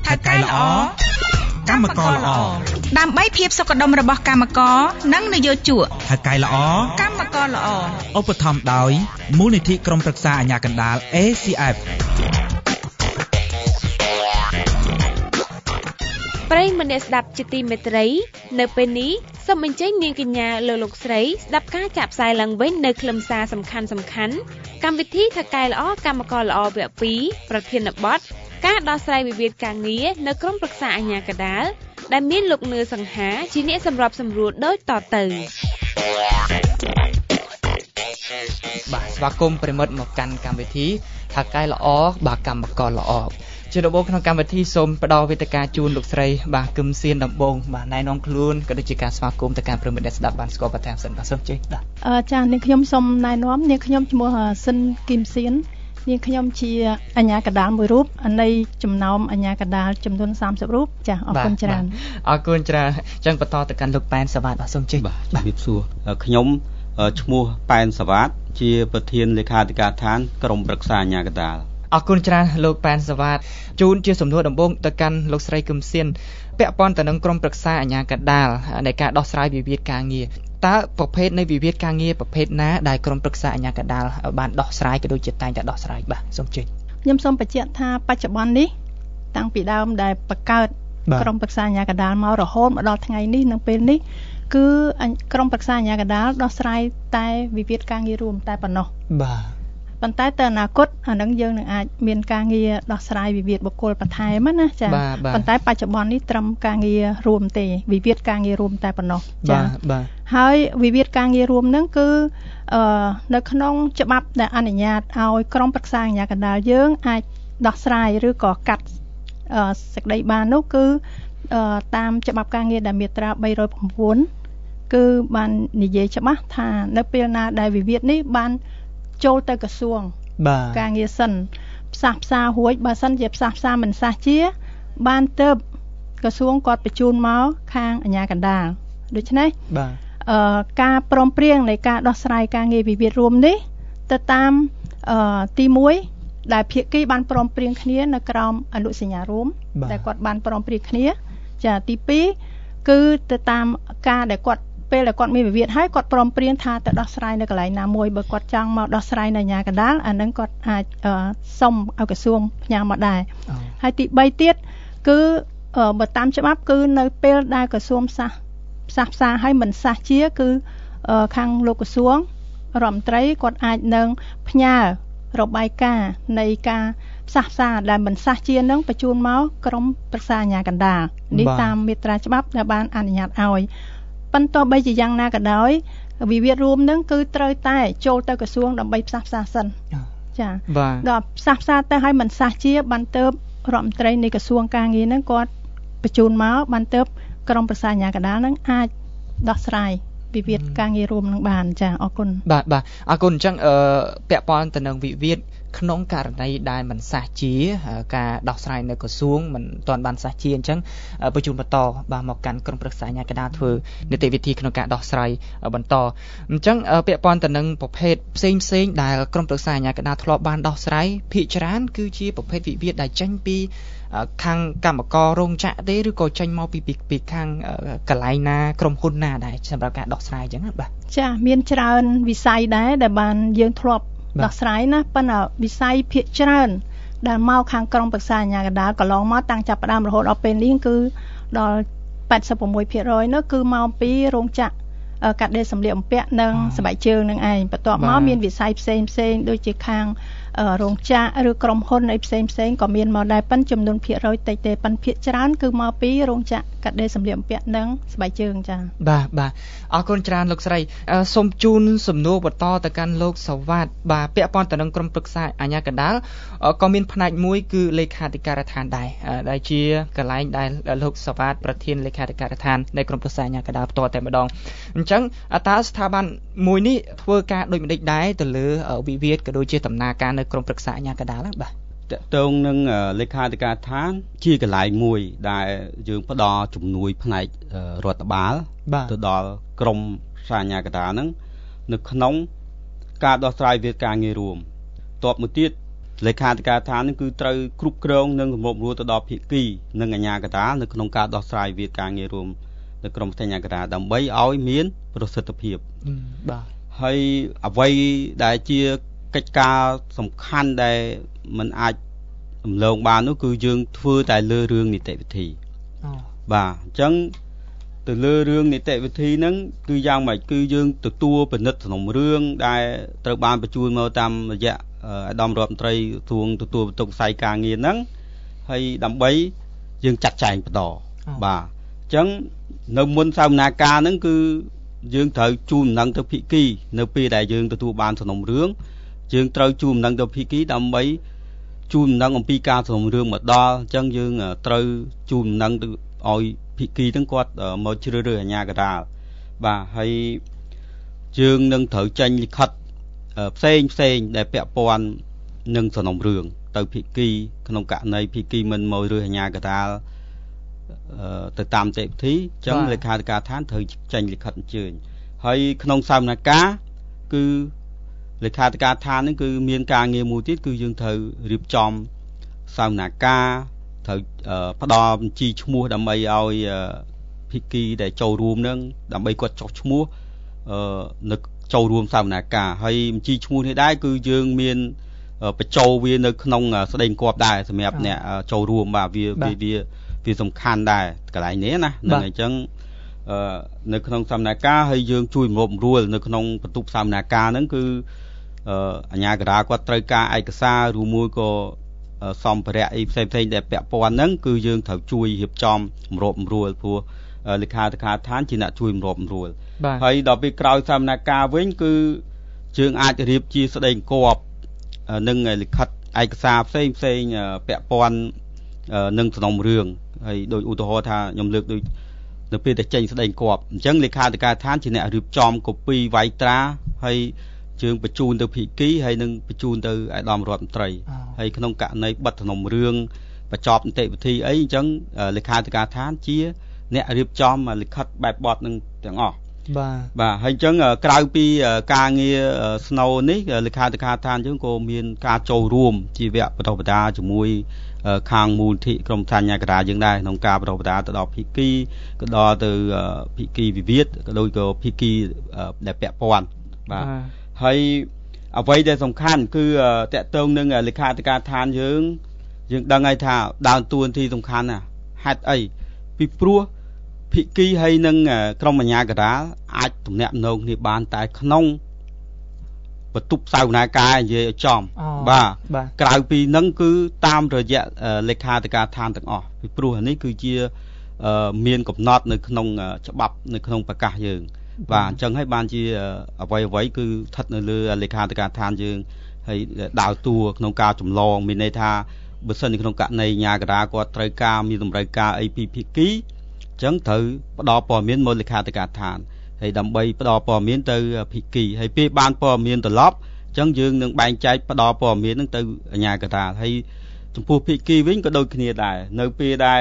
ថៅកែល្អកម្មករល្អដើម្បីភាពសុខដុមរបស់កម្មករនិងនយោជកថៅកែល្អកម្មករល្អឧបត្ថម្ភដោយមូលនិធិក្រុមប្រឹក្សាអាជ្ញាកណ្ដាល ACF ប្រិយមិត្តអ្នកស្ដាប់ជាទីមេត្រីនៅពេលនេះសូមអញ្ជើញនាងកញ្ញាលោកស្រីស្ដាប់ការចាក់ផ្សាយឡើងវិញនៅខ្លឹមសារសំខាន់កម្មវិធីថៅកែល្អកម្មករល្អវគ្គ 2 ប្រធានបទការដោះស្រាយវិវាទការងារនៅក្រុមប្រឹក្សាអាជ្ញាកណ្ដាលដែលមានលោកនឿសង្ហាជាអ្នកសម្របសម្រួលដូចតទៅបាទស្វាគមន៍ប្រិមិត្តមកកាន់កម្មវិធីថៅកែល្អបាទកម្មករល្អជាដំបូងក្នុងកម្មវិធីសូមផ្ដល់វេទិកាជូនលោកស្រីបាទគឹមសៀនដំបងបាទណែនាំខ្លួនក៏ដូចជាការស្វាគមន៍ទៅកាន់ប្រិមិត្តដែលស្ដាប់បានស្គាល់បន្ថែមសិនបាទសូមជ័យបាទចា៎នាងខ្ញុំសូមណែនាំនាងខ្ញុំឈ្មោះស៊ិនគឹមសៀននាងខ្ញុំជាអាជ្ញាកណ្ដាលមួយរូបនៃចំណោមអាជ្ញាកណ្ដាលចំនួន30រូបចាអរគុណច្រើនអរគុណច្រើនចឹងបន្តទៅកាន់លោកប៉ែនសវ៉ាតបាទសូមជ័យបាទជំរាបសួរខ្ញុំឈ្មោះប៉ែនសវ៉ាតជាប្រធានលេខាធិការឋានក្រុមប្រឹក្សាអាជ្ញាកណ្ដាលអរគុណច្រើនលោកប៉ែនសវ៉ាតជូនជាសំណួរដំបូងទៅកាន់លោកស្រីគឹមសៀនពាក់ព័ន្ធទៅនឹងក្រុមប្រឹក្សាអាជ្ញាកណ្ដាលនៃការដោះស្រាយវិវាទការងារតើប្រភេទនៃវិវាទការងារប្រភេទណាដែលក្រុមប្រឹក្សាអាជ្ញាកណ្ដាលបានដោះស្រាយក៏ដូចជាតែងតែដោះស្រាយបាទសូមជឿខ្ញុំសូមបញ្ជាក់ថាបច្ចុប្បន្ននេះតាំងពីដើមដែលបង្កើតក្រុមប្រឹក្សាអាជ្ញាកណ្ដាលមករហូតមកដល់ថ្ងៃនេះនឹងពេលនេះគឺក្រុមប្រឹក្សាអាជ្ញាកណ្ដាលដោះស្រាយតែវិវាទការងាររួមតែប៉ុណ្ណោះបាទប៉ុន្តែទៅអនាគតអានឹងយើងនឹងអាចមានការងារដោះស្រាយវិវាទបុគ្គលបន្ថែមណាចាប៉ុន្តែបច្ចុប្បន្ននេះត្រឹមការងាររួមទេវិវាទការងាររួមតែប៉ុណ្ណោះចាបាទហើយវិវាទការងាររួមហ្នឹងគឺនៅក្នុងច្បាប់ដែលអនុញ្ញាតឲ្យក្រុមប្រឹក្សាអាជ្ញាកណ្ដាលយើងអាចដោះស្រាយឬក៏កាត់សេចក្តីបាននោះគឺតាមច្បាប់ការងារដែលមាត្រា309គឺបាននិយាយច្បាស់ថានៅពេលណាដែលវិវាទនេះបានចូលទៅក្រសួងការងារសិនផ្សះផ្សារួចបើសិនជាផ្សះផ្សាមិនសះជាបានទៅក្រសួងគាត់បញ្ជូនមកខាងអាជ្ញាកណ្ដាលដូច្នេះការព្រមព្រៀងនៃការដោះស្រាយការងារវិវាទរួមនេះទៅតាមទី1ដែលភាគីបានព្រមព្រៀងគ្នានៅក្រោមអនុសញ្ញារួមដែលគាត់បានព្រមព្រៀងគ្នាចាទី2គឺទៅតាមការដែលគាត់ពេលដែលគាត់មានវិវាទហើយគាត់ព្រមព្រៀងថាទៅដោះស្រាយនៅកន្លែងណាមួយបើគាត់ចង់មកដោះស្រាយនៅអាជ្ញាកណ្ដាលអានឹងគាត់អាចសុំឲ្យក្រសួងផ្ញើមកដែរហើយទី3ទៀតគឺបើតាមច្បាប់គឺនៅពេលដែលក្រសួងផ្សះផ្សាឲ្យមិនសះជាគឺខាងលោកក្រសួងរដ្ឋមន្ត្រីគាត់អាចនឹងផ្ញើរបាយការណ៍នៃការផ្សះផ្សាដែលមិនសះជានឹងបញ្ជូនមកក្រុមប្រឹក្សាអាជ្ញាកណ្ដាលនេះតាមមាត្រាច្បាប់ដែលបានអនុញ្ញាតឲ្យប៉ុន្តែបីជាយ៉ាងណាក៏ដោយវិវាទរួមនឹងគឺត្រូវតែចូលទៅក្រសួងដើម្បីផ្សះផ្សាសិនចាដល់ផ្សះផ្សាទៅឲ្យមិនសះជាបានទៅរដ្ឋមន្ត្រីនៃក្រសួងការងារនឹងគាត់បញ្ជូនមកបានទៅក្រុមប្រឹក្សាអាជ្ញាកណ្ដាលនឹងអាចដោះស្រាយវិវាទការងាររួមនឹងបានចាអរគុណបាទអរគុណអញ្ចឹងពាក់ព័ន្ធទៅនឹងវិវាទក្នុងករណីដែលមិនសះជាការដោះស្រាយនៅក្រសួងមិនទាន់បានសះជាអញ្ចឹងបញ្ជូនបន្តបាទមកកាន់ក្រុមប្រឹក្សាអាជ្ញាកណ្ដាលធ្វើនីតិវិធីក្នុងការដោះស្រាយបន្តអញ្ចឹងពាក់ព័ន្ធទៅនឹងប្រភេទផ្សេងដែលក្រុមប្រឹក្សាអាជ្ញាកណ្ដាលធ្លាប់បានដោះស្រាយភាគច្រើនគឺជាប្រភេទវិវាទដែលចេញពីខាងកម្មកររោងចក្រទេឬក៏ចេញមកពីខាងកន្លែងណាក្រុមហ៊ុនណាដែរសម្រាប់ការដោះស្រាយអញ្ចឹងបាទចាមានច្រើនវិស័យដែរដែលបានយើងធ្លាប់ដោះស្រាយណាប៉ុន្តែវិស័យភាគច្រើនដែលមកខាងក្រុមប្រឹក្សាអាជ្ញាកណ្ដាលកន្លងមកតាំងចាប់ផ្ដើមរហូតដល់ពេលនេះគឺដល់86% នោះគឺមកពីរោងចក្រកាត់ដេរសម្លៀកបំពាក់និងស្បែកជើងនឹងឯងបន្ទាប់មកមានវិស័យផ្សេងដូចជាខាងរោងចក្រឬក្រុមហ៊ុនអីផ្សេងក៏មានមកដែរប៉ុន្តែចំនួនភាគរយតិចទេប៉ុន្តែភាគច្រើនគឺមកពីរោងចក្រកាត់ដេរសម្លៀកបំពាក់និងស្បែកជើងចា៎បាទអរគុណច្រើនលោកស្រីសូមជូនសំណួរបន្តទៅកាន់លោកសវ៉ាតបាទពាក់ព័ន្ធទៅនឹងក្រុមប្រឹក្សាអាជ្ញាកណ្ដាលក៏មានផ្នែកមួយគឺលេខាធិការដ្ឋានដែរដែលជាកន្លែងដែលលោកសវ៉ាតប្រធានលេខាធិការដ្ឋាននៃក្រុមប្រឹក្សាអាជ្ញាកណ្ដាលផ្ទាល់តែម្ដងអញ្ចឹងតើស្ថាប័នមួយនេះធ្វើការដូចម្ដេចដែរទៅលើវិវាទក៏ដូចជាដំណើរការនៅក្រុមប្រឹក្សាអាជ្ញាកណ្ដាលបាទតកតងនឹងលេខាធិការដ្ឋានជាកន្លែងមួយដែលយើងផ្ដល់ជំនួយផ្នែករដ្ឋបាលទៅដល់ក្រមសាញ្ញាកណ្ដាលហ្នឹងនៅក្នុងការដោះស្រាយវិវាទការងាររួមតបមួយទៀតលេខាធិការឋាននឹងគឺត្រូវគ្រប់គ្រងនិងសម្របរួលទៅដល់ភាគីនិងអាជ្ញាកណ្ដាលនៅក្នុងការដោះស្រាយវិវាទការងាររួមនៅក្រមផ្ទៃអាជ្ញាកណ្ដាលដើម្បីឲ្យមានប្រសិទ្ធភាពបាទហើយអ្វីដែលជាកិច្ចការសំខាន់ដែលมันអាចរំលងបាននោះគឺយើងធ្វើតែលើរឿងនីតិវិធីបាទអញ្ចឹងទៅលើរឿងនីតិវិធីហ្នឹងគឺយ៉ាងម៉េចគឺយើងទទួលពិនិត្យសំណុំរឿងដែលត្រូវបានបញ្ជូនមកតាមរយៈអាដាមរដ្ឋមន្ត្រីក្រសួងទទួលបន្ទុកផ្នែកការងារហ្នឹងហើយដើម្បីយើងចាត់ចែងបន្តបាទអញ្ចឹងនៅមុនសវនាការហ្នឹងគឺយើងត្រូវជូនដំណឹងទៅភាគីនៅពេលដែលយើងទទួលបានសំណុំរឿងយើងត្រូវជូនដំណឹងទៅភាគីដើម្បីជូនដំណឹងអំពីការសំណុំរឿងមកដល់អញ្ចឹងយើងត្រូវជូនដំណឹងទៅឲ្យភាគីទាំងគាត់មកជ្រើសរើសអាជ្ញាកណ្ដាលបាទហើយយើងនឹងត្រូវចេញលិខិតផ្សេងដែលពាក់ព័ន្ធនឹងសំណុំរឿងទៅភាគីក្នុងករណីភាគីមិនមករើសអាជ្ញាកណ្ដាលទៅតាមនីតិវិធីអញ្ចឹងលេខាធិការឋានត្រូវចេញលិខិតអញ្ជើញហើយក្នុងសវនកម្មគឺលេខាធិការឋាននេះគឺមានការងារមួយទៀតគឺយើងត្រូវរៀបចំសវនកម្មត្រូវផ្ដល់បញ្ជីឈ្មោះដើម្បីឲ្យភាគីដែលចូលរួមនឹងដើម្បីគាត់ចុះឈ្មោះនៅចូលរួមសវនកម្មហើយបញ្ជីឈ្មោះនេះដែរគឺយើងមានបញ្ចូលវានៅក្នុងស្ដីគាប់ដែរសម្រាប់អ្នកចូលរួមបាទវាសំខាន់ដែរកន្លែងនេះណានឹងអញ្ចឹងនៅក្នុងសវនកម្មហើយយើងជួយសម្របសម្រួលនៅក្នុងបន្ទប់សវនកម្មហ្នឹងគឺអាជ្ញាកណ្ដាលគាត់ត្រូវការឯកសារឬមួយក៏សម្ភារៈអីផ្សេងដែលពាក់ព័ន្ធហ្នឹងគឺយើងត្រូវជួយរៀបចំសម្របសម្រួលព្រោះលេខាធិការឋានជាអ្នកជួយសម្របសម្រួលហើយដល់ពេលក្រោយសវនកម្មវិញគឺយើងអាចរៀបជាស្ដីគាប់និងលិខិតឯកសារផ្សេងពាក់ព័ន្ធនឹងសំណុំរឿងហើយដោយឧទាហរណ៍ថាខ្ញុំលើកដូចនៅពេលតែចេញស្ដីគាប់អញ្ចឹងលេខាធិការឋានជាអ្នករៀបចំកូពីវាយត្រាហើយជើងបញ្ជូនទៅភាគីហើយនឹងបញ្ជូនទៅឯកឧត្តមរដ្ឋមន្ត្រីហើយក្នុងករណីបិទសំណុំរឿងបញ្ចប់នីតិវិធីអីអញ្ចឹងលេខាធិការឋានជាអ្នករៀបចំលិខិតបែបបទនឹងទាំងអស់បាទហើយអញ្ចឹងក្រៅពីការងារស្នូលនេះលេខាធិការឋានយើងក៏មានការចូលរួមជាវគ្គបណ្តុះបណ្តាលជាមួយខាងមូលនិធិក្រមឋានអាជ្ញាកណ្ដាលយើងដែរក្នុងការបណ្តុះបណ្តាលទៅដល់ភាគីក៏ដល់ទៅភាគីវិវាទក៏ដូចក៏ភាគីដែលពាក់ព័ន្ធបាទហើយអ្វីដែលសំខាន់គឺតកតងនឹងលេខាធិការឋានយើងដឹងហើយថាដើរតួនាទីសំខាន់ណាហេតុអីពីព្រោះភាគីហើយនឹងក្រុមអាជ្ញាកណ្ដាលអាចទំនាក់ទំនងគ្នាបានតែក្នុងបន្ទប់សវនាការនិយាយឲ្យចំបាទក្រៅពីនឹងគឺតាមរយៈលេខាធិការឋានទាំងអស់ពីព្រោះនេះគឺជាមានកំណត់នៅក្នុងច្បាប់នៅក្នុងប្រកាសយើងបាទអញ្ចឹងហើយបានជាអ្វីគឺស្ថិតនៅលើលេខាធិការឋានយើងហើយដើរតួក្នុងការចម្លងមានន័យថាបើសិននៅក្នុងករណីអាជ្ញាកណ្ដាលគាត់ត្រូវការមានតម្រូវការអីពីភាគីអញ្ចឹងត្រូវផ្ដល់ព័ត៌មានមកលេខាធិការឋានហើយដើម្បីផ្ដល់ព័ត៌មានទៅភាគីហើយពេលបានព័ត៌មានត្រឡប់អញ្ចឹងយើងនឹងបែងចែកផ្ដល់ព័ត៌មាននឹងទៅអាជ្ញាកណ្ដាលហើយចំពោះភាគីវិញក៏ដូចគ្នាដែរនៅពេលដែល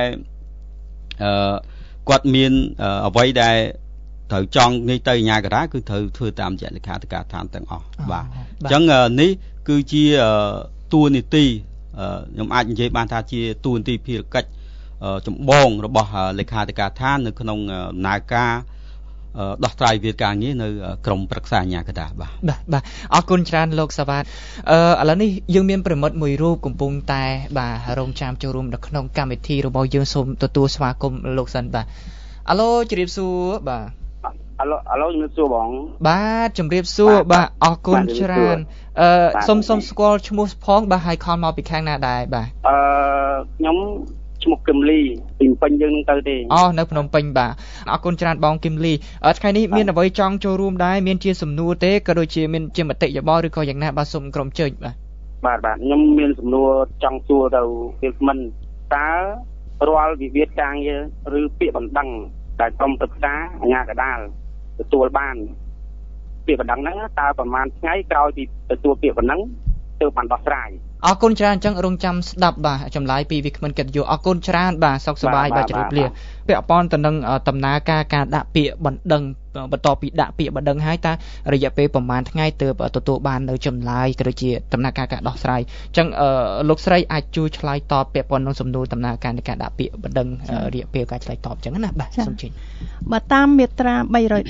គាត់មានអ្វីដែលត្រូវចង់នេះទៅអាជ្ញាកណ្ដាលគឺត្រូវធ្វើតាមរយៈលេខាធិការឋានទាំងអស់បាទអញ្ចឹងនេះគឺជាតួនាទីខ្ញុំអាចនិយាយបានថាជាតួនាទីភារកិច្ចចម្បងរបស់លេខាធិការឋាននៅក្នុងដំណើរការដោះស្រាយវិវាទការងារនៅក្រមប្រឹក្សាអាជ្ញាកណ្ដាលបាទអរគុណច្រើនលោកសាវ៉ាតឥឡូវនេះយើងមានប្រិមិត្តមួយរូបកំពុងតែបាទរងចាំចូលរួមនៅក្នុងកម្មវិធីរបស់យើងសូមទទួលស្វាគមន៍លោកសិនបាទអាឡូជម្រាបសួរបាទអាឡូជំរាបសួរបងបាទជំរាបសួរបាទអរគុណច្រើនសូមស្គាល់ឈ្មោះផងបាទហើយខលមកពីខាងណាដែរបាទខ្ញុំឈ្មោះគឹមលីពីភ្នំពេញយើងនឹងទៅទេនៅភ្នំពេញបាទអរគុណច្រើនបងគឹមលីថ្ងៃនេះមានអ្វីចង់ចូលរួមដែរមានជាសំណួរទេក៏ដូចជាមានជាមតិយោបល់ឬក៏យ៉ាងណាបាទសូមក្រុមជើញបាទខ្ញុំមានសំណួរចង់សួរទៅវាគ្មិនតើរាល់វិវាទការងារឬពាក្យបណ្ដឹងដែលក្រុមប្រឹក្សាអាជ្ញាកណ្ដាលទទួលបានពាក្យបណ្ដឹងហ្នឹងតើប្រហែលថ្ងៃក្រោយពីទទួលពាក្យបណ្ដឹងទើបបានដោះស្រាយអរគុណច្រើនអញ្ចឹងរងចាំស្ដាប់បាទចម្លើយពីវាគ្មិនកិត្តិយសអរគុណច្រើនបាទសុខសប្បាយបាទជម្រាបលាពាក់ព័ន្ធទៅនឹងដំណើរការដាក់ពាក្យបណ្ដឹងបន្ទាប់ពីដាក់ពាក្យបណ្ដឹងហើយតើរយៈពេលប្រហែលថ្ងៃទើបទទួលបាននៅចម្លើយក៏ដូចជាដំណើរការដោះស្រាយអញ្ចឹងលោកស្រីអាចជួយឆ្លើយតបពាក់ព័ន្ធនឹងសំណួរដំណើរការនៃការដាក់ពាក្យបណ្ដឹងរយៈពេលការឆ្លើយតបអញ្ចឹងណាបាទសូមជឿបើតាមមាត្រា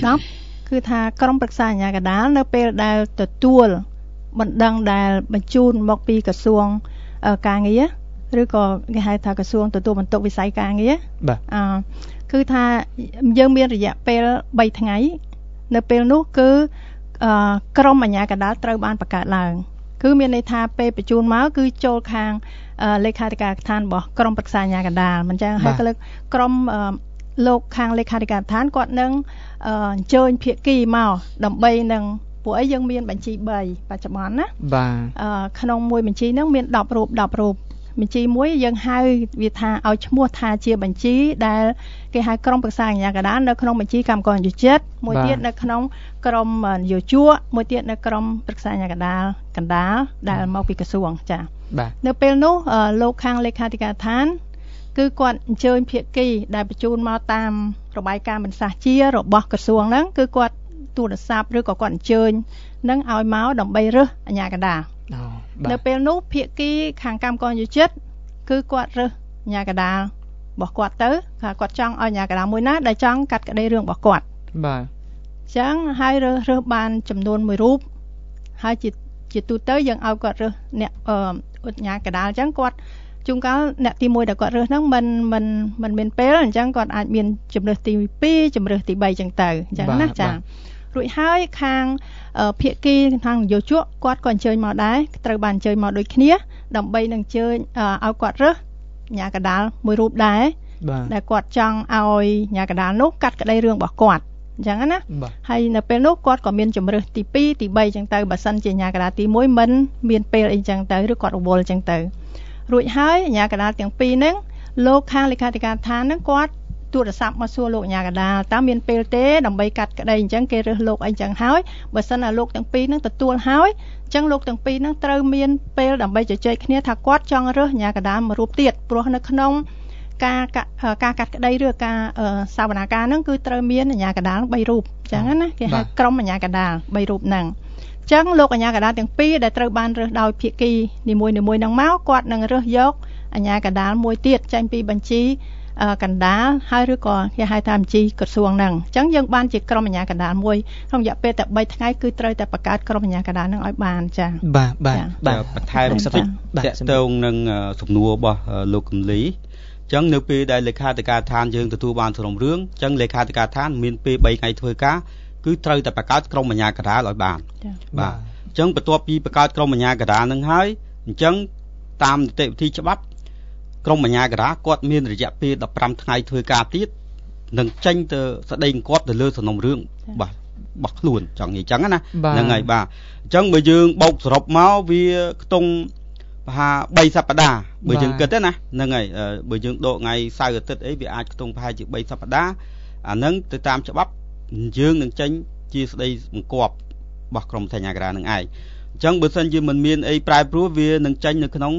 310គឺថាក្រុមប្រឹក្សាអាជ្ញាកណ្ដាលនៅពេលដែលទទួលបណ្ដឹងដែលបញ្ជូនមកពីក្រសួងការងារឬក៏គេហៅថាក្រសួងទទួលបន្ទុកវិស័យការងារបាទគឺថាយើងមានរយៈពេល3ថ្ងៃនៅពេលនោះគឺក្រុមអាជ្ញាកណ្ដាលត្រូវបានបង្កើតឡើងគឺមានន័យថាពេលបញ្ជូនមកគឺចូលខាងលេខាធិការដ្ឋានរបស់ក្រុមប្រឹក្សាអាជ្ញាកណ្ដាលមិនចឹងហើយក៏ក្រុមលោកខាងលេខាធិការដ្ឋានគាត់នឹងអញ្ជើញភាគីមកដើម្បីនឹងពួកអីយើងមានបញ្ជី3បច្ចុប្បន្នណាបាទក្នុងមួយបញ្ជីហ្នឹងមាន10រូបបញ្ជីមួយយើងហៅវាថាឲ្យឈ្មោះថាជាបញ្ជីដែលគេហៅក្រុមប្រឹក្សាអាជ្ញាកណ្ដាលនៅក្នុងបញ្ជីកម្មករនិយោជិតមួយទៀតនៅក្នុងក្រុមនយោជកមួយទៀតនៅក្រុមប្រឹក្សាអាជ្ញាកណ្ដាលដែលមកពីក្រសួងចា៎នៅពេលនោះលោកខាងលេខាធិការដ្ឋានគឺគាត់អញ្ជើញភាគីដែលបញ្ជូនមកតាមរបាយការណ៍មិនសះជារបស់ក្រសួងហ្នឹងគឺគាត់ទូរស័ព្ទឬក៏គាត់អញ្ជើញនឹងឲ្យមកដើម្បីរើសអាជ្ញាកណ្ដាលនៅពេលនោះភាគីខាងកម្មករនិយោជិតគឺគាត់រើសអាជ្ញាកណ្ដាលរបស់គាត់ទៅគាត់ចង់ឲ្យអាជ្ញាកណ្ដាលមួយណាដែលចង់កាត់ក្តីរឿងរបស់គាត់បាទអញ្ចឹងហើយរើសបានចំនួន1រូបហើយជាទូទៅយើងឲ្យគាត់រើសអ្នកអាជ្ញាកណ្ដាលអញ្ចឹងគាត់ជួនកាលអ្នកទី1ដែលគាត់រើសហ្នឹងមិនមានពេលអញ្ចឹងគាត់អាចមានជំរើសទី2ជំរើសទី3អញ្ចឹងទៅអញ្ចឹងណាចារួចហើយខាងភាគីខាងនយោជកគាត់ក៏អញ្ជើញមកដែរត្រូវបានអញ្ជើញមកដូចគ្នាដើម្បីនឹងអញ្ជើញឲ្យគាត់រើសអាជ្ញាកណ្ដាលមួយរូបដែរដែលគាត់ចង់ឲ្យអាជ្ញាកណ្ដាលនោះកាត់ក្តីរឿងរបស់គាត់អញ្ចឹងណាហើយនៅពេលនោះគាត់ក៏មានជំរើសទី2ទី3អញ្ចឹងទៅបើសិនជាអាជ្ញាកណ្ដាលទី1មិនមានពេលអីអញ្ចឹងទៅឬគាត់រវល់អញ្ចឹងទៅរួចហើយអាជ្ញាកណ្ដាលទាំងពីរហ្នឹងលោកខាងលេខាធិការដ្ឋានហ្នឹងគាត់ទូរស័ព្ទមកសួរលោកអាជ្ញាកណ្ដាលតើមានពេលទេដើម្បីកាត់ក្តីអញ្ចឹងគេរើសលោកអីអញ្ចឹងហើយបើសិនណាលោកទាំងពីរហ្នឹងទទួលហើយអញ្ចឹងលោកទាំងពីរហ្នឹងត្រូវមានពេលដើម្បីជជែកគ្នាថាគាត់ចង់រើសអាជ្ញាកណ្ដាលមួយរូបទៀតព្រោះនៅក្នុងការកាត់ក្តីឬការសវនាការហ្នឹងគឺត្រូវមានអាជ្ញាកណ្ដាល3រូបអញ្ចឹងណាគេហៅក្រុមអាជ្ញាកណ្ដាល3រូបហ្នឹងអញ្ចឹងលោកអាជ្ញាកណ្ដាលទាំងពីរដែលត្រូវបានរើសដោយភាគីនីមួយៗហ្នឹងមកគាត់នឹងរើសយកអាជ្ញាកណ្ដាលមួយទៀតចេញពីបញ្ជីកណ្ដាលហើយឬក៏គេហៅថាបញ្ជីក្រសួងហ្នឹងអញ្ចឹងយើងបានជាក្រុមអាជ្ញាកណ្ដាលមួយក្នុងរយៈពេលតែ3ថ្ងៃគឺត្រូវតែបង្កើតក្រុមអាជ្ញាកណ្ដាលហ្នឹងឲ្យបានចា៎បាទបន្ថែមបន្តិចតកតងនឹងសំណួររបស់លោកកំលីអញ្ចឹងនៅពេលដែលលេខាធិការដ្ឋានយើងទទួលបានសំណុំរឿងអញ្ចឹងលេខាធិការដ្ឋានមានពេល3ថ្ងៃធ្វើការគឺត្រូវតែបង្កើតក្រុមអាជ្ញាកណ្ដាលឲ្យបានបាទអញ្ចឹងបន្ទាប់ពីបង្កើតក្រុមអាជ្ញាកណ្ដាលហ្នឹងហើយអញ្ចឹងតាមនីតិវិធីច្បាប់ក្រុមអាជ្ញាកណ្ដាលគាត់មានរយៈពេល15ថ្ងៃធ្វើការទៀតនឹងចេញទៅស្ដីគាត់ទៅលើសំណុំរឿងបាទរបស់ខ្លួនចង់និយាយអញ្ចឹងណាហ្នឹងហើយបាទអញ្ចឹងបើយើងបោកសរុបមកវាខ្ទង់ប្រហែល3សប្តាហ៍បើយើងគិតទេណាហ្នឹងហើយបើយើងដកថ្ងៃសៅរ៍អាទិត្យអីវាអាចខ្ទង់ប្រហែលជា3សប្តាហ៍អាហ្នឹងទៅតាមច្បាប់យើងនឹងចេញជាស្ដីបង្គាប់របស់ក្រុមអាជ្ញាកណ្ដាលនឹងឯងអញ្ចឹងបើសិនជាមិនមានអីប្រែប្រួលវានឹងចេញនៅក្នុង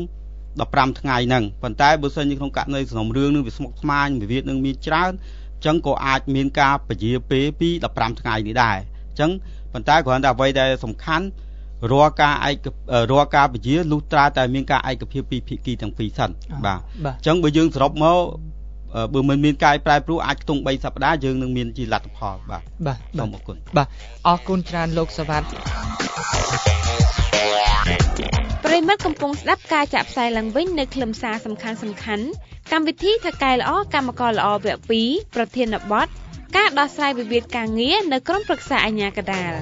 15ថ្ងៃហ្នឹងប៉ុន្តែបើសិនជាក្នុងករណីសំណុំរឿងនឹងវាស្មុគស្មាញវិវាទនឹងមានច្រើនអញ្ចឹងក៏អាចមានការពជាពេលពី15ថ្ងៃនេះដែរអញ្ចឹងប៉ុន្តែគ្រាន់តែអ្វីដែលសំខាន់រាល់ការពជាលុះត្រាតែមានការឯកភាពពីភាគីទាំងពីរសិនបាទអញ្ចឹងបើយើងសរុបមកបើមិនមានការប្រែប្រួលអាចខ្ទង់3សប្តាហ៍យើងនឹងមានជាលទ្ធផលបាទសូមអរគុណបាទអរគុណច្រើនលោកសវណ្ណប្រិមិត្តកំពុងស្ដាប់ការចាក់ផ្សាយឡើងវិញនៅខ្លឹមសារសំខាន់កម្មវិធីថកែល្អកម្មករល្អវគ្គ2ប្រធានបទការដោះស្រាយវិវាទការងារនៅក្រុមប្រឹក្សាអាជ្ញាកណ្ដាល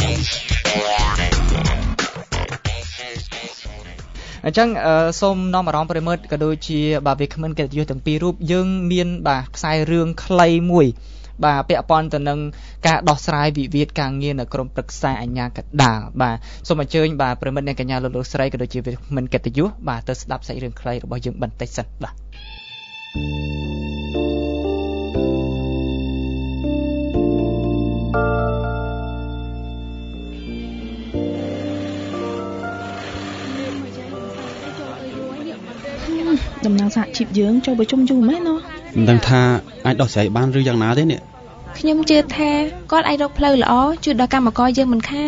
អញ្ចឹងសូមនាំអារម្មណ៍ប្រិមិត្តក៏ដូចជាបាទវាគ្មិនកិត្តិយសទាំងពីររូបយើងមានបាទខ្សែរឿងខ្លីមួយបាទពាក់ព័ន្ធទៅនឹងការដោះស្រាយវិវាទការងារនៅក្រមប្រឹក្សាអាជ្ញាកណ្ដាលបាទសូមអញ្ជើញបាទប្រិមិត្តអ្នកកញ្ញាលោកស្រីក៏ដូចជាវាគ្មិនកិត្តិយសបាទទៅស្ដាប់សាច់រឿងខ្លីរបស់យើងបន្តិចសិនបាទតំណាងសហជីពយើងចូលប្រជុំយូរមែនណោះមិនដឹងថាអាចដោះស្រាយបានឬយ៉ាងណាទេនេះខ្ញុំជឿថាគាត់អាចរកផ្លូវល្អជួយដល់កម្មករយើងមិនខាន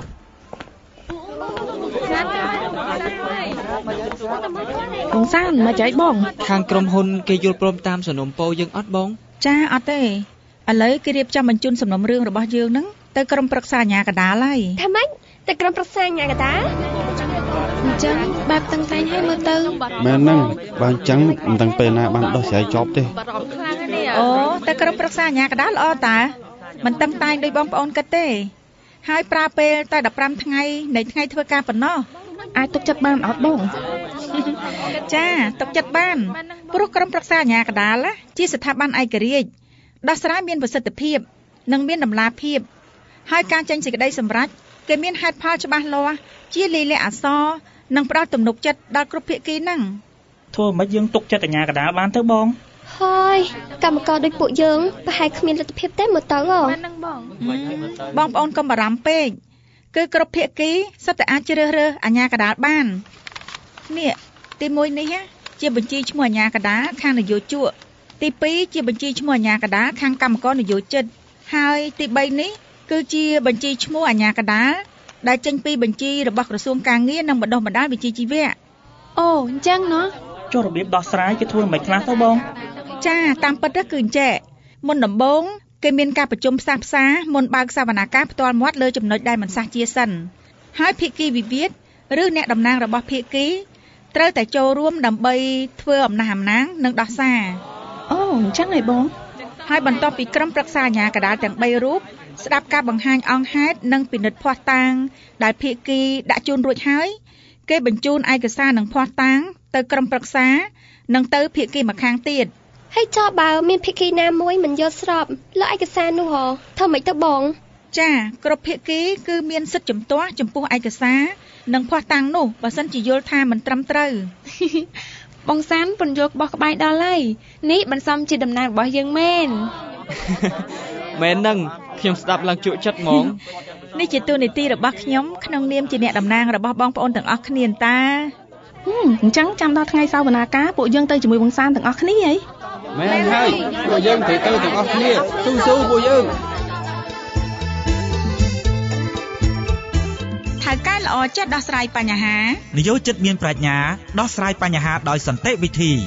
បងសានមកចៃបងខាងក្រុមហ៊ុនគេយល់ព្រមតាមសំណុំពរយើងអត់បងចាអត់ទេឥឡូវគេរៀបចំបញ្ជូនសំណុំរឿងរបស់យើងហ្នឹងទៅក្រុមប្រឹក្សាអាជ្ញាកណ្ដាលហើយថាម៉េចទៅក្រុមប្រឹក្សាអាជ្ញាកណ្ដាលអញ្ចឹងបែបតឹងតែងឲ្យមើលទៅមែនហ្នឹងបើអញ្ចឹងមិនដឹងពេលណាបានដោះស្រាយចប់ទេអូតែក្រុមប្រឹក្សាអាជ្ញាកណ្ដាលល្អតាមិនតឹងតែងដោយបងប្អូនគិតទេហើយប្រើពេលតែ15ថ្ងៃនៃថ្ងៃធ្វើការប៉ុណ្ណោះអាចទុកចិត្តបានអត់បងចាទុកចិត្តបានព្រោះក្រុមប្រឹក្សាអាជ្ញាកណ្ដាលជាស្ថាប័នឯករាជ្យដោះស្រាយមានប្រសិទ្ធភាពនិងមានតម្លាភាពហើយការចេញសេចក្តីសម្រេចគេមានហេតុផលច្បាស់លាស់ជាលិលាអក្សរនិងផ្ដល់ទំនុកចិត្តដល់គ្រប់ភាគីហ្នឹងធ្វើមិនយើងទុកចិត្តអាជ្ញាកណ្ដាលបានទៅបងហើយកម្មករដូចពួកយើងប្រហែលគ្មានលទ្ធភាពទេមើលទៅហ្នឹងបងប្អូនកុំបារម្ភពេកគឺគ្រប់ភាគីសុទ្ធតែអាចជ្រើសរើសអាជ្ញាកណ្ដាលបាននេះទី1នេះជាបញ្ជីឈ្មោះអាជ្ញាកណ្ដាលខាងនយោជកទី2ជាបញ្ជីឈ្មោះអាជ្ញាកណ្ដាលខាងកម្មករនយោជិតហើយទី3នេះគឺជាបញ្ជីឈ្មោះអាជ្ញាកណ្ដាលដែលចេញពីបញ្ជីរបស់ក្រសួងការងារនិងបណ្ដុះបណ្ដាលវិជ្ជាជីវៈអូអញ្ចឹងណោះចុះរបៀបដោះស្រាយគេធ្វើមិនខ្លះទៅបងចាតាមពិតគឺអញ្ចឹងមុនដំបូងគេមានការប្រជុំផ្សះផ្សាមុនបើកសវនកម្មផ្ទាល់មាត់លើចំណុចដែលមិនសះជាសិនហើយភាគីវិវាទឬអ្នកតំណាងរបស់ភាគីត្រូវតែចូលរួមដើម្បីធ្វើអំណះអំណាងនិងដោះសារអូអញ្ចឹងហីបងហើយបន្ទាប់ពីក្រុមប្រឹក្សាអាជ្ញាកណ្ដាលទាំង3រូបស្ដាប់ការបង្ហាញអង្គហេតុនិងពិនិត្យភស្តុតាងដែលភាគីដាក់ជូនរួចហើយគេបញ្ជូនឯកសារនិងភស្តុតាងទៅក្រុមប្រឹក្សានិងទៅភាគីម្ខាងទៀតហើយចុះបើមានភាគីណាមួយមិនយល់ស្របលើឯកសារនោះធ្វើម៉េចទៅបងចាគ្រប់ភាគីគឺមានសិទ្ធិជំទាស់ចំពោះឯកសារនិងភស្តុតាងនោះបើសិនជាយល់ថាមិនត្រឹមត្រូវបងសានពន្យល់ក្បោះក្បាយដល់ហើយនេះបន្សំជាតំណែងរបស់យើងមែនមែនហ្នឹងខ្ញុំស្ដាប់ឡើងជក់ចិត្តហ្មងនេះជាតួនាទីរបស់ខ្ញុំក្នុងនាមជាអ្នកតំណាងរបស់បងប្អូនទាំងអស់គ្នាតាអញ្ចឹងចាំដល់ថ្ងៃសវនាការពួកយើងទៅជាមួយបងសានទាំងអស់គ្នាហីមែនហើយពួកយើងត្រូវទៅទាំងអស់គ្នាស៊ូពួកយើងថៅកែល្អចេះដោះស្រាយបញ្ហានយោជិតមានប្រាជ្ញាដោះស្រាយបញ្ហាដោយសន្តិវិធី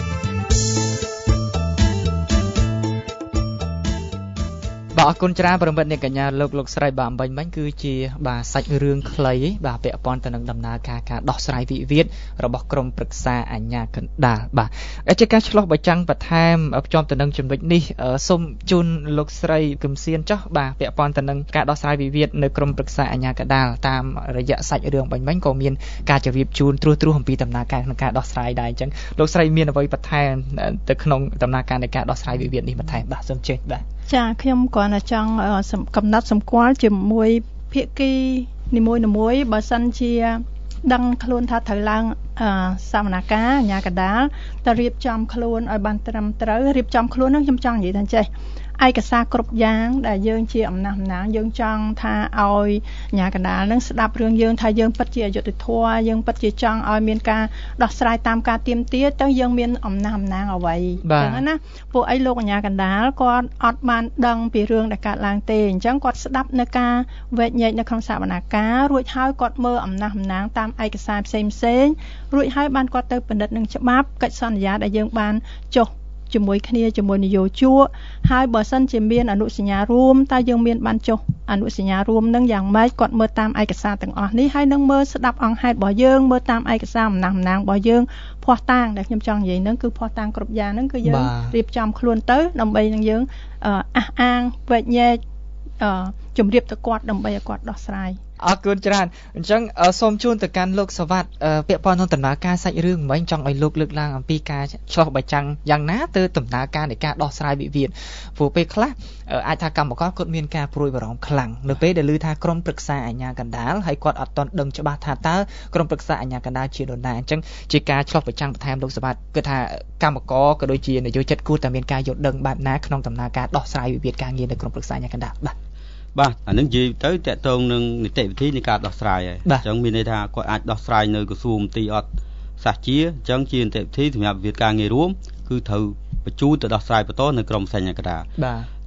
បាទអរគុណច្រើនប្រិមិត្តអ្នកកញ្ញាលោកស្រីបាទអំបញ្ញមិញគឺជាបាទសាច់រឿងខ្លីបាទពាក់ព័ន្ធទៅនឹងដំណើរការដោះស្រាយវិវាទរបស់ក្រុមប្រឹក្សាអាជ្ញាកណ្ដាលបាទជាការឆ្លោះបញ្ចាំងបន្ថែមផ្ចំទៅនឹងចំណុចនេះសូមជូនលោកស្រីគឹមសៀនចុះបាទពាក់ព័ន្ធទៅនឹងការដោះស្រាយវិវាទនៅក្រុមប្រឹក្សាអាជ្ញាកណ្ដាលតាមរយៈសាច់រឿងបញ្ញមិញក៏មានការជម្រាបជូនត្រួសអំពីដំណើរការក្នុងការដោះស្រាយដែរអញ្ចឹងលោកស្រីមានអ្វីបន្ថែមទៅក្នុងដំណើរការនៃការដោះស្រាយវិវាទនេះបន្ថែមបាទសូមជេបាទចាខ្ញុំគ្រាន់តែចង់កំណត់សម្គាល់ជាមួយភាគីនីមួយៗបើសិនជាដឹងខ្លួនថាត្រូវឡើងសវនកម្មអាជ្ញាកណ្ដាលតែរៀបចំខ្លួនឲ្យបានត្រឹមត្រូវរៀបចំខ្លួននឹងខ្ញុំចង់និយាយថាចេះឯកសារគ្រប់យ៉ាងដែលយើងជាអំណះអំណាងយើងចង់ថាឲ្យអាជ្ញាកណ្ដាលនឹងស្ដាប់រឿងយើងថាយើងពិតជាអយុត្តិធម៌យើងពិតជាចង់ឲ្យមានការដោះស្រាយតាមការទាមទារទៅយើងមានអំណះអំណាងអ្វីអញ្ចឹងណាពួកអីលោកអាជ្ញាកណ្ដាលគាត់អត់បានដឹងពីរឿងដែលកើតឡើងទេអញ្ចឹងគាត់ស្ដាប់នៅការវែកញែកនៅក្នុងសវនកម្មរួចហើយគាត់មើលអំណះអំណាងតាមឯកសារផ្សេងរួចហើយបានគាត់ទៅពិនិត្យនឹងច្បាប់កិច្ចសន្យាដែលយើងបានចុះជាមួយគ្នាជាមួយនយោជកហើយបើសិនជាមានអនុសញ្ញារួមតើយើងមានបានចុះអនុសញ្ញារួមនឹងយ៉ាងម៉េចគាត់មើលតាមឯកសារទាំងអស់នេះហើយនឹងមើលស្ដាប់អង្គហេតុរបស់យើងមើលតាមឯកសារអំណះអំណាងរបស់យើងភស្តុតាងដែលខ្ញុំចង់និយាយហ្នឹងគឺភស្តុតាងគ្រប់យ៉ាងហ្នឹងគឺយើងរៀបចំខ្លួនទៅដើម្បីនឹងយើងអះអាងវែកញែកជំរាបទៅគាត់ដើម្បីឲ្យគាត់ដោះស្រាយអរគុណច្រើនអញ្ចឹងសូមជូនទៅកាន់លោកសវត្ថពាក់ព័ន្ធនឹងដំណើរការសាច់រឿងមិញចង់ឲ្យលោកលើកឡើងអំពីការឆ្លោះបញ្ចាំងយ៉ាងណាទៅដំណើរការនៃការដោះស្រាយវិវាទព្រោះពេលខ្លះអាចថាកម្មករគាត់មានការព្រួយបារម្ភខ្លាំងនៅពេលដែលឮថាក្រុមប្រឹក្សាអាជ្ញាកណ្ដាលហើយគាត់អត់ទាន់ដឹងច្បាស់ថាតើក្រុមប្រឹក្សាអាជ្ញាកណ្ដាលជានរណាអញ្ចឹងជាការឆ្លោះបញ្ចាំងបន្ថែមលោកសវត្ថគឺថាកម្មករក៏ដូចជានយោជិតគួរតែមានការយល់ដឹងបែបណាក្នុងដំណើរការដោះស្រាយវិវាទការងារនៅក្រុមប្រឹក្សាអាជ្ញាកណ្ដាលបាទអានឹងនិយាយទៅតកតងនឹងនីតិវិធីនៃការដោះស្រាយហើយអញ្ចឹងមានន័យថាគាត់អាចដោះស្រាយនៅក្រសួងមន្ទីរអត់សាសជាអញ្ចឹងជានីតិវិធីសម្រាប់វិវាទការងាររួមគឺត្រូវបញ្ជូនទៅដោះស្រាយបន្តនៅក្រមសញ្ញាកណ្ដាលបាទ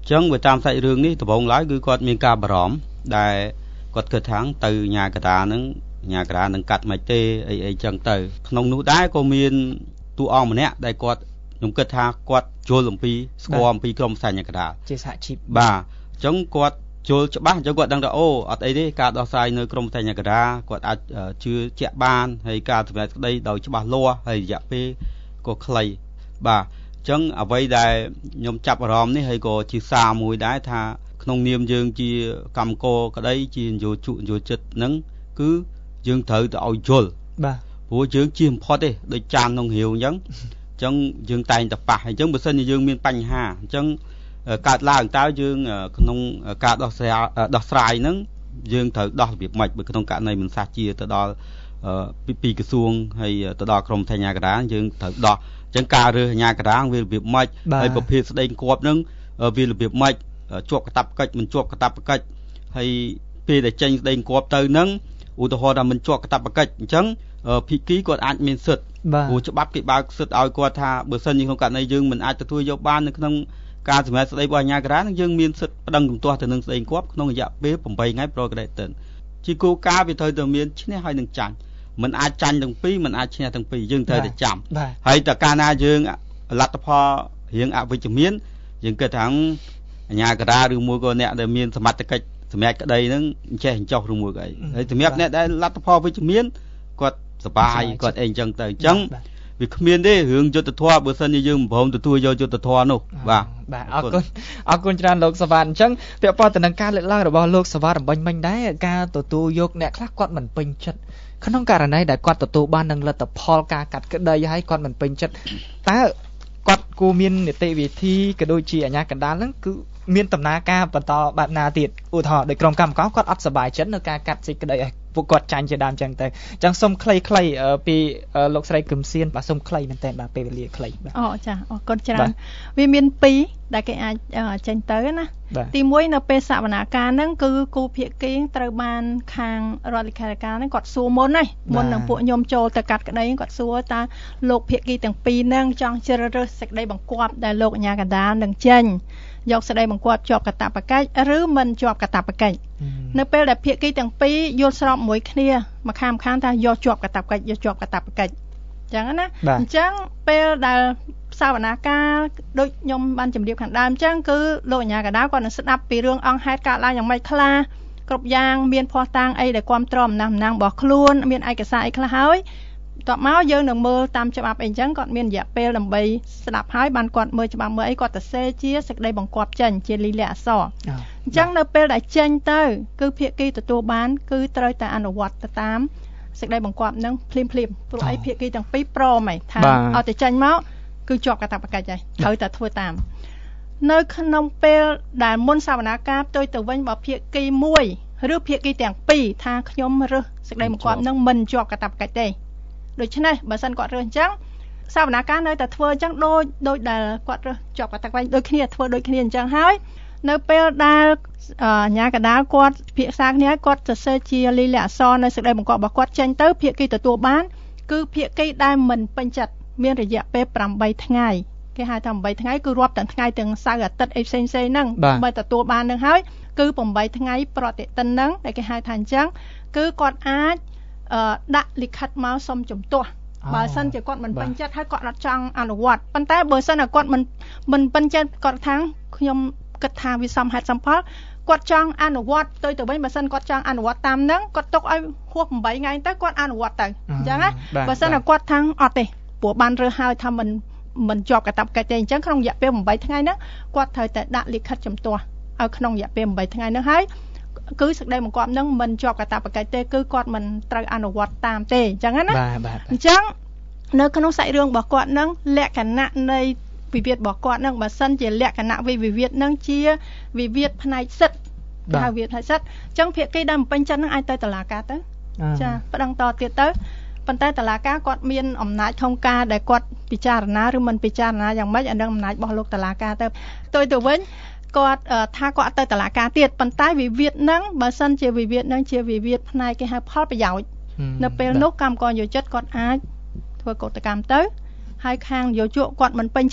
ចឹងវាតាមសាច់រឿងនេះដំបូងឡើយគឺគាត់មានការបារម្ភដែលគាត់គិតថាទៅញាកដានឹងកាត់មិនទេអីចឹងទៅក្នុងនោះដែរក៏មានតួអង្គម្នាក់ដែលគាត់ខ្ញុំគិតថាគាត់យល់អំពីស្គាល់អំពីក្រុមប្រឹក្សាញាកដាជាសហជីពបាទអញ្ចឹងគាត់យល់ច្បាស់អញ្ចឹងគាត់ដឹងថាអូអត់អីទេការដោះស្រាយនៅក្រុមប្រឹក្សាញាកដាគាត់អាចជឿជាក់បានហើយការសម្រេចក្តីដោយច្បាស់លាស់ហើយរយៈពេលក៏ខ្លីបាទអញ្ចឹងអ្វីដែលខ្ញុំចាប់អារម្មណ៍នេះហើយក៏ជាសារមួយដែរថាក្នុងនាមយើងជាកម្មករក្តីជានយោជកនយោជិតហ្នឹងគឺយើងត្រូវទៅឲ្យយល់បាទព្រោះយើងជាបំផុតទេដូចចានក្នុងរាវអញ្ចឹងយើងតែងតែប៉ះអញ្ចឹងបើសិនជាយើងមានបញ្ហាអញ្ចឹងកើតឡើងតើយើងក្នុងការដោះស្រាយហ្នឹងយើងត្រូវដោះរបៀបម៉េចបើក្នុងករណីមិនសះជាទៅដល់ពីក្រសួងហើយទៅដល់ក្រមថញ្ញាកដាយើងត្រូវដោះអញ្ចឹងការរើសអាជ្ញាកណ្ដាលវារបៀបម៉េចហើយប្រភេទស្ដីគប់ហ្នឹងវារបៀបម៉េចជាប់កាតព្វកិច្ចមិនជាប់កាតព្វកិច្ចហើយពេលដែលចេញស្ដីគប់ទៅហ្នឹងឧទាហរណ៍ថាមិនជាប់កាតព្វកិច្ចអញ្ចឹងភិក្ខីគាត់អាចមានសិទ្ធិព្រោះច្បាប់គេបើកសិទ្ធិឲ្យគាត់ថាបើសិនជាក្នុងករណីយើងមិនអាចទទួលយកបាននៅក្នុងការសម្រេចស្ដីរបស់អាជ្ញាកណ្ដាលនឹងយើងមានសិទ្ធិប្តឹងជំទាស់ទៅនឹងស្ដីគប់ក្នុងរយៈពេល8ថ្ងៃប្រក្រតីទៅជាគោលការណ៍វាត្រូវតែមានឈ្នះហើយនឹងចាញ់មិនអាចចាញ់ទាំងពីរមិនអាចឈ្នះទាំងពីរយើងត្រូវតែចាំហើយតើកាលណាយើងលទ្ធផលរៀងអវិជ្ជមានយើងគិតថាអាជ្ញាកណ្ដាលឬមួយក៏អ្នកដែលមានសមត្ថកិច្ចសម្រាប់ក្តីហ្នឹងចេះចោះឬមួយក៏អីហើយសម្រាប់អ្នកដែលលទ្ធផលវិជ្ជមានគាត់សប្បាយគាត់អីអញ្ចឹងទៅអញ្ចឹងវាគ្មានទេរឿងយុទ្ធធម៌បើសិនជាយើងមិនព្រមទទួលយកយុទ្ធធម៌នោះបាទអរគុណច្រើនលោកសវណ្ណអញ្ចឹងពាក់ព័ន្ធទៅនឹងការលើកឡើងរបស់លោកសវណ្ណរំពេញមិញដែរការទទួលយកអ្នកខ្លះគាត់មិនពេញចិត្តក្នុងករណីដែលគាត់ទទួលបាននឹងលទ្ធផលការកាត់ក្តីហើយគាត់មិនពេញចិត្តតើគាត់គួរមាននីតិវិធីក៏ដូចជាអាជ្ញាកណ្ដាលហ្នឹងគឺមានដំណើរការបន្តបែបណាទៀតឧទាហរណ៍ដោយក្រុមកម្មការគាត់អត់សប្បាយចិត្តនៅការកាត់សេចក្តីឲ្យពួកគាត់ចាញ់ជាដើមចឹងទៅអញ្ចឹងសូមខ្លីៗពីលោកស្រីគឹមសៀនបាទសូមខ្លីមែនតើបាទពេលវេលាខ្លីបាទចាអរគុណច្រើនវាមាន2ដែលគេអាចចេញទៅណាទី1នៅពេលសវនាការហ្នឹងគឺគូភាគីត្រូវបានខាងរដ្ឋលេខាធិការហ្នឹងគាត់សួរមុននឹងពួកខ្ញុំចូលទៅកាត់ក្តីគាត់សួរតើលោកភាគីទាំងពីរហ្នឹងចង់ជ្រើសរើសសេចក្តីបង្គាប់ដែលលោកអាជ្ញាកណ្ដាលនឹងចេញយកសេចក្តីបង្គាប់ជាប់កាតព្វកិច្ចឬមិនជាប់កាតព្វកិច្ចនៅពេលដែលភាគីទាំងពីរយល់ស្របមួយគ្នាមកខាងថាយកជាប់កាតព្វកិច្ចយកជាប់កាតព្វកិច្ចអញ្ចឹងណាអញ្ចឹងពេលដែលសវនាការដូចខ្ញុំបានជម្រាបខាងដើមអញ្ចឹងគឺលោកអាជ្ញាកណ្ដាលគាត់នឹងស្ដាប់ពីរឿងអង្គហេតុកើតឡើងយ៉ាងម៉េចខ្លះគ្រប់យ៉ាងមានភ័ស្តុតាងអីដែលគ្រប់គ្រងអំណះរបស់ខ្លួនមានឯកសារអីខ្លះហើយតបមកយើងនឹងមើលតាមច្បាប់អីចឹងគាត់មានរយៈពេលដើម្បីស្ដាប់ហើយបានគាត់មើលច្បាប់មើលអីគាត់ទៅសេជាសេចក្តីបង្គាប់ចេញជាលិលាអក្សរអញ្ចឹងនៅពេលដែលចេញទៅគឺភាគីទទួលបានគឺត្រូវតែអនុវត្តទៅតាមសេចក្តីបង្គាប់នឹងភ្លាមព្រោះអីភាគីទាំងពីរព្រមហើយថាឲ្យតែចេញមកគឺជាប់កាតព្វកិច្ចហើយត្រូវតែធ្វើតាមនៅក្នុងពេលដែលមុនសវនាការផ្ទុយទៅវិញបើភាគីមួយឬភាគីទាំងពីរថាខ្ញុំរើសសេចក្តីបង្គាប់នឹងមិនជាប់កាតព្វកិច្ចទេដូច្នេះបើសិនគាត់រើសអញ្ចឹងសវនាការនៅតែធ្វើអញ្ចឹងដូចដែលគាត់រើសជាប់កាតព្វកិច្ចដូចគ្នាធ្វើដូចគ្នាអញ្ចឹងហើយនៅពេលដែលអាជ្ញាកណ្ដាលគាត់ពិភាក្សាគ្នាគាត់សរសេរជាលិលាអក្សរនៅសេចក្តីបង្គាប់របស់គាត់ចេញទៅភាគីទទួលបានគឺភាគីដែលមិនពេញចិត្តមានរយៈពេល8ថ្ងៃគេហៅថា8ថ្ងៃគឺរាប់ទាំងថ្ងៃទាំងសៅរ៍អាទិត្យអីផ្សេងៗហ្នឹងបើទទួលបាននឹងហើយគឺ8ថ្ងៃប្រតិទិនហ្នឹងដែលគេហៅថាអញ្ចឹងគឺគាត់អាចដាក់លិខិតមកសុំជំទាស់បើសិនជាគាត់មិនពេញចិត្តហើយគាត់អត់ចង់អនុវត្តប៉ុន្តែបើសិនតែគាត់មិនពេញចិត្តគាត់ថាខ្ញុំគិតថាវាសមហេតុសមផលគាត់ចង់អនុវត្តទៅវិញបើសិនគាត់ចង់អនុវត្តតាមហ្នឹងគាត់ទុកឲ្យហួស8ថ្ងៃទៅគាត់អនុវត្តទៅអញ្ចឹងណាបើសិនតែគាត់ថាអត់ទេព្រោះបានរើសហើយថាមិនជាប់កាតព្វកិច្ចទេអញ្ចឹងក្នុងរយៈពេល8ថ្ងៃហ្នឹងគាត់ត្រូវតែដាក់លិខិតជំទាស់ឲ្យក្នុងរយៈពេល8ថ្ងៃហ្នឹងហើយគឺសេចក្តីបង្គាប់នឹងមិនជាប់កាតព្វកិច្ចទេគឺគាត់មិនត្រូវអនុវត្តតាមទេអញ្ចឹងណាអញ្ចឹងនៅក្នុងសាច់រឿងរបស់គាត់នឹងលក្ខណៈនៃវិវាទរបស់គាត់នឹងបើសិនជាលក្ខណៈវិវាទនឹងជាវិវាទផ្នែកសិទ្ធិហៅវិវាទផ្នែកសិទ្ធិអញ្ចឹងភាគីដែលមិនពេញចិត្តនឹងអាចទៅតុលាការទៅចាប្តឹងតទៀតទៅប៉ុន្តែតុលាការគាត់មានអំណាចក្នុងការដែលគាត់ពិចារណាឬមិនពិចារណាយ៉ាងម៉េចអានឹងអំណាចរបស់លោកតុលាការទៅវិញគាត់ថាគាត់ទៅតុលាការទៀតប៉ុន្តែវិវាទហ្នឹងបើសិនជាវិវាទហ្នឹងជាវិវាទផ្នែកគេហៅផលប្រយោជន៍នៅពេលនោះកម្មករយោជិតគាត់អាចធ្វើកោតកម្មទៅហើយខាងយោជកគាត់មិនពេញចិត្ត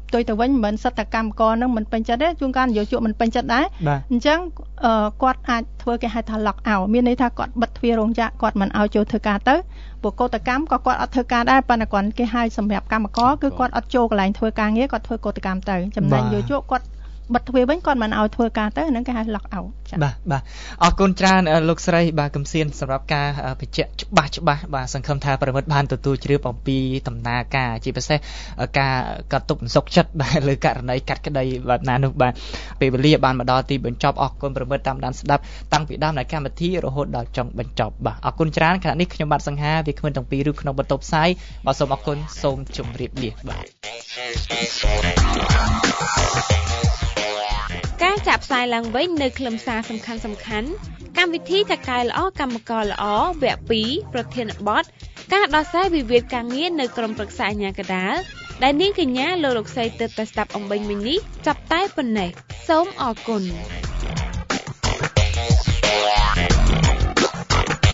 ផ្ទុយទៅវិញមិនសិតតែកម្មករនឹងមិនពេញចិត្តទេជួនកាលនយោជកមិនពេញចិត្តដែរអញ្ចឹងគាត់អាចធ្វើគេហៅថា lock out មានន័យថាគាត់បិទទ្វាររោងចក្រគាត់មិនឲ្យចូលធ្វើការទៅពួកកោតកម្មក៏គាត់អត់ធ្វើការដែរប៉ុន្តែគាត់គេហៅសម្រាប់កម្មករគឺគាត់អត់ចូលកន្លែងធ្វើការងារគាត់ធ្វើកោតកម្មទៅចំណែកនយោជកគាត់បិទទ្វារវិញគាត់មិនឲ្យធ្វើការទៅហ្នឹងគេហៅ lock out ចា៎បាទអរគុណច្រើនលោកស្រីបាទកំសៀនសម្រាប់ការបញ្ជាក់ច្បាស់បាទសង្ឃឹមថាប្រិមិត្តបានទទួលជ្រាបអំពីដំណើរការជាពិសេសការកាត់ទុកបន្សុកចិត្តបាទលើករណីកាត់ក្តីបែបណានោះបាទពេលវេលាបានមកដល់ទីបញ្ចប់អរគុណប្រិមិត្តតាមដានស្ដាប់តាំងពីដើមនៃកម្មវិធីរហូតដល់ចុងបញ្ចប់បាទអរគុណច្រើនខណៈនេះខ្ញុំបាទសង្ហាវាគ្មិនទាំងពីរឬក្នុងបន្ទប់ផ្សាយបាទសូមអរគុណសូមជម្រាបលាបាទការចាក់ផ្សាយឡើងវិញនៅខ្លឹមសារសំខាន់កម្មវិធីថកែល្អកម្មករល្អវគ្គ2ប្រធានបទការដោះស្រាយវិវាទការងារនៅក្រុមប្រឹក្សាអាជ្ញាកណ្ដាលដែលនាងកញ្ញាលោកស្រីទើបតែស្ដាប់អំបញ្ញមិញនេះចាប់តែប៉ុណ្ណេះសូមអរគុណ